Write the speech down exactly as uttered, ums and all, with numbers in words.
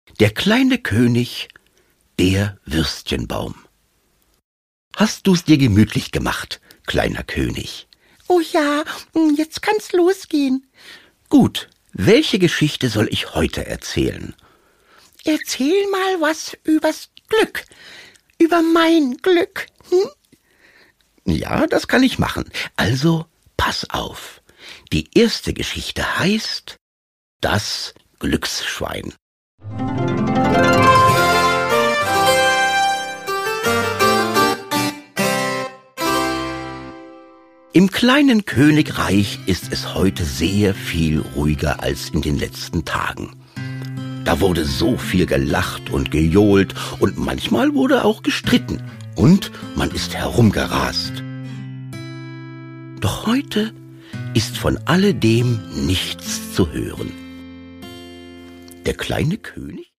Der kleine König, der Würstchenbaum. Hast du's dir gemütlich gemacht, kleiner König? Oh ja, jetzt kann's losgehen. Gut, welche Geschichte soll ich heute erzählen? Erzähl mal was übers Glück, über mein Glück. Hm? Ja, das kann ich machen. Also, pass auf. Die erste Geschichte heißt Das Glücksschwein. Im kleinen Königreich ist es heute sehr viel ruhiger als in den letzten Tagen. Da wurde so viel gelacht und gejohlt und manchmal wurde auch gestritten und man ist herumgerast. Doch heute ist von alledem nichts zu hören. Der kleine König